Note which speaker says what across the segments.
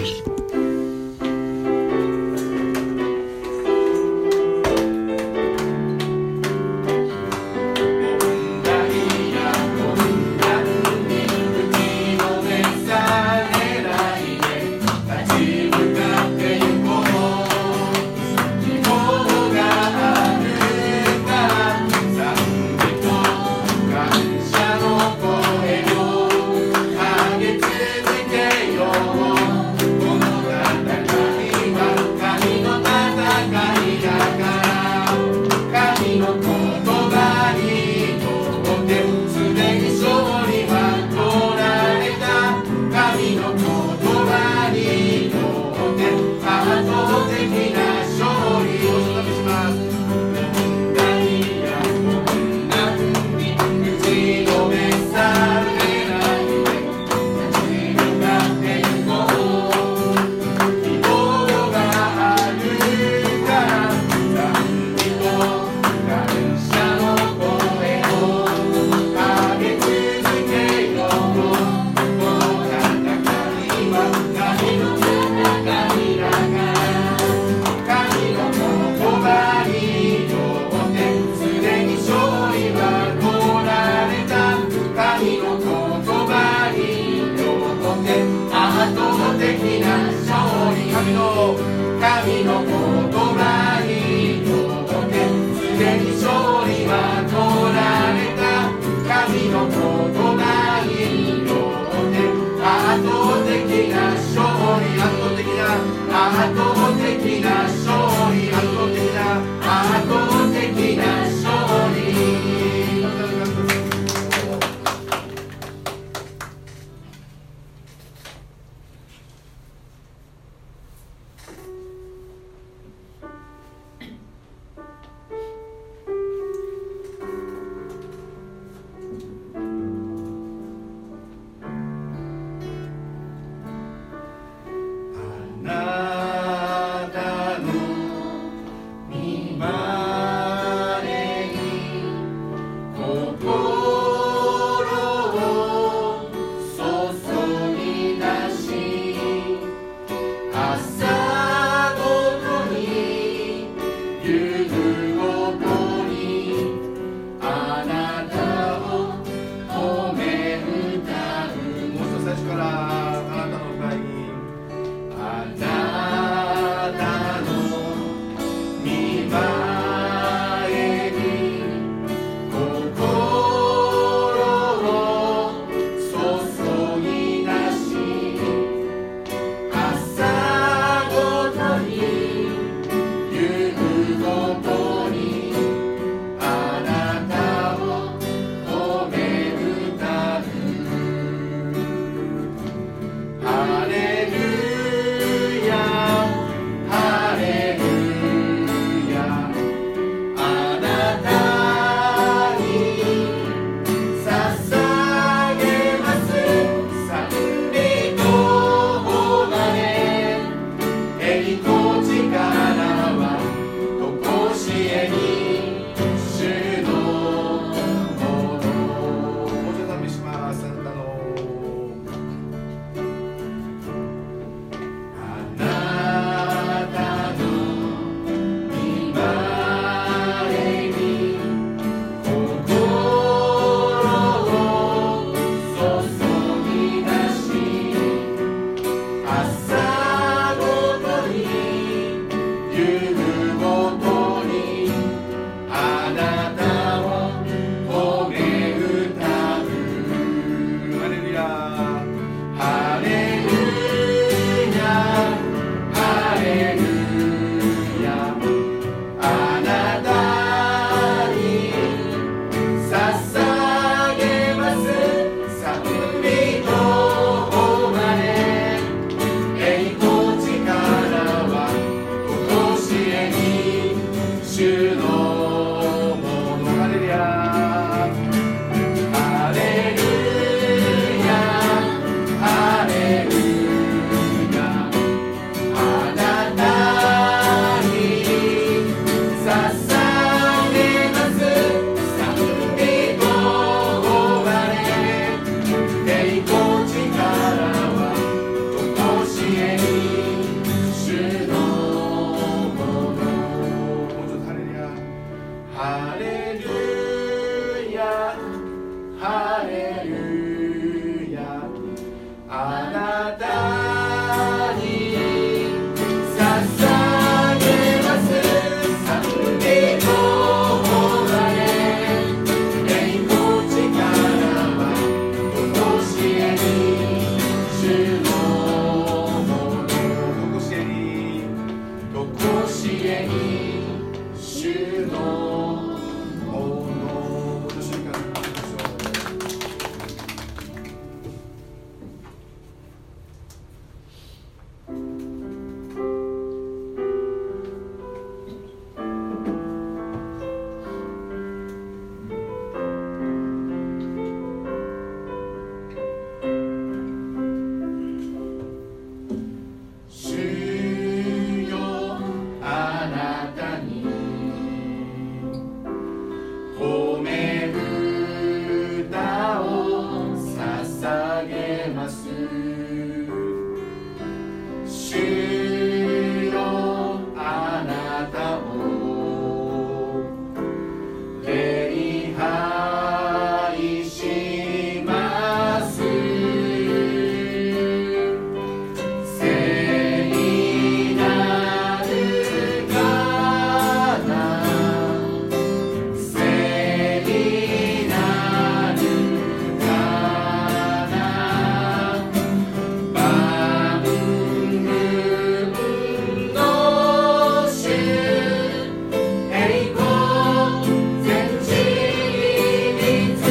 Speaker 1: あな捧げます。主よあなたを礼拝します。聖なる方、聖なる方、万軍の主、栄光全地立。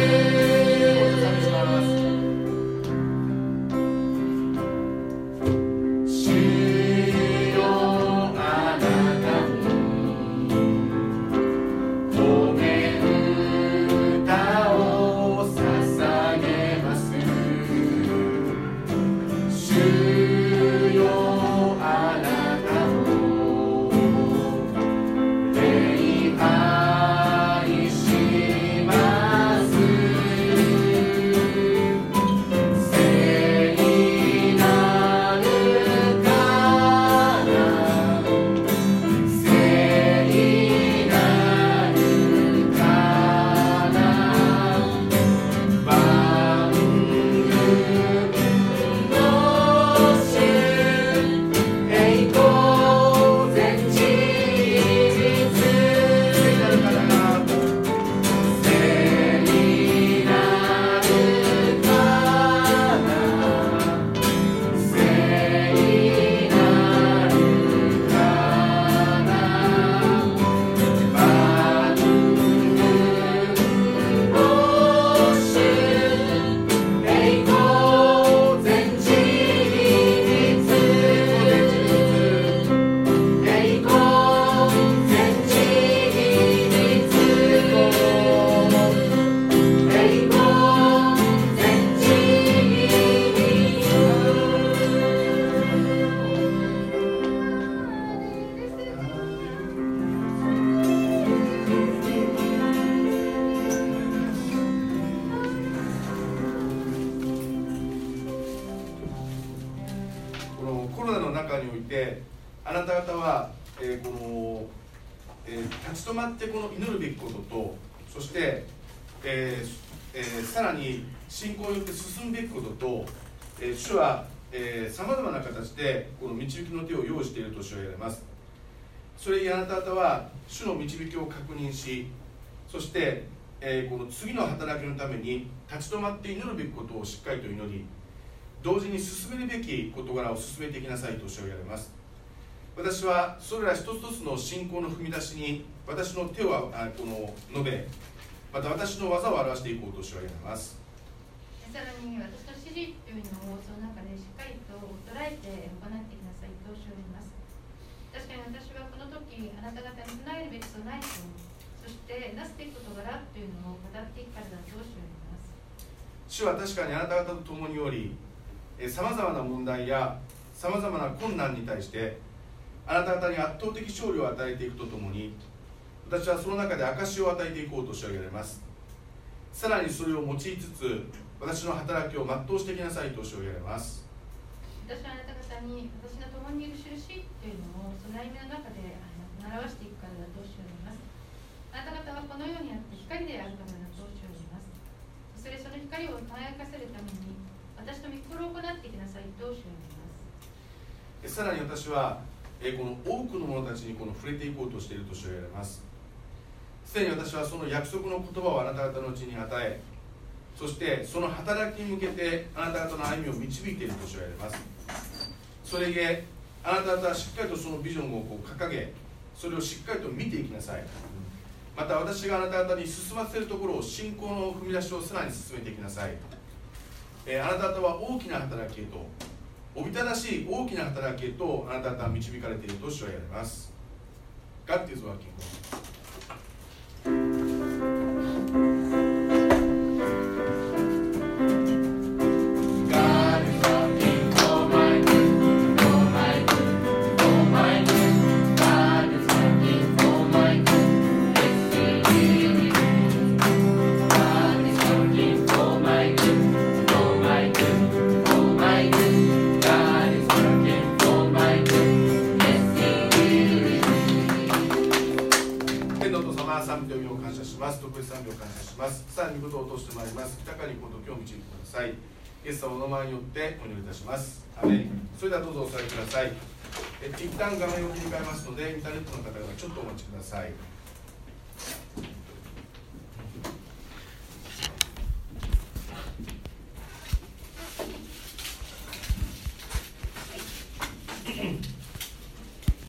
Speaker 1: 主よあなたに褒め歌を捧げます。主よあなたを礼拝します。聖なる方、聖なる方、万軍の主、栄光全地立。聖なる方が、聖なる方、聖なる方、万軍の主、栄光全地立。栄光全地立。栄光全地立。このコロナの中において、あなた方は、立ち止まってこの祈るべきことと、そして、さらに信仰によって進むべきことと、主はさまざまな形でこの導きの手を用意していると主は言われます。それにあなた方は主の導きを確認し、そして、この次の働きのために立ち止まって祈るべきことをしっかりと祈り、同時に進めるべき事柄を進めていきなさいと主は言われます。私はそれら一つ一つの信仰の踏み出しに私の手を述べ、また私の技を表していこうと主は言われます。
Speaker 2: さらに私の指示というのをその中でしっかりと捉えて行っていきなさいと主は言われます。確かに私はこの時あなた方に備えるべき備えと、そしてなすべき事柄というのを語っていくからだと主は言われます。
Speaker 1: 主は確かにあなた方と共におり、さまざまな問題やさまざまな困難に対してあなた方に圧倒的勝利を与えていくとともに、私はその中で証しを与えていこうと主は言われます。さらにそれを用いつつ私の働きを全うしていきなさいと主は言われます。
Speaker 2: 私はあなた方に私の共にいる印というのをその歩みの中で表していくからだと主は言われます。あなた方はこのようにあって光であるからだと主は言われます。それその光を輝かせるために私の御心を行っていきなさいと主は言われます。
Speaker 1: さらに私はこの多くの者たちにこの触れていこうとしていると主は言われます。すでに私はその約束の言葉をあなた方のうちに与え、そしてその働きに向けてあなた方の歩みを導いていると主は言われます。それゆえあなた方はしっかりとそのビジョンを掲げ、それをしっかりと見ていきなさい。また私があなた方に進ませるところを信仰の踏み出しをさらに進めていきなさい。あなた方は大きな働きへと、おびただしい大きな働きへとあなた方は導かれていると主は言われます。God is working. God is working for my good, for my good. します。特別賛美を感謝します。さらに御言を通してまいります。豊かにことを今日導いてください。イエス様のお名前によってお祈りいたします。アメン。それではどうぞお座りください。一旦画面を切り替えますので、インターネットの方々ちょっとお待ちください。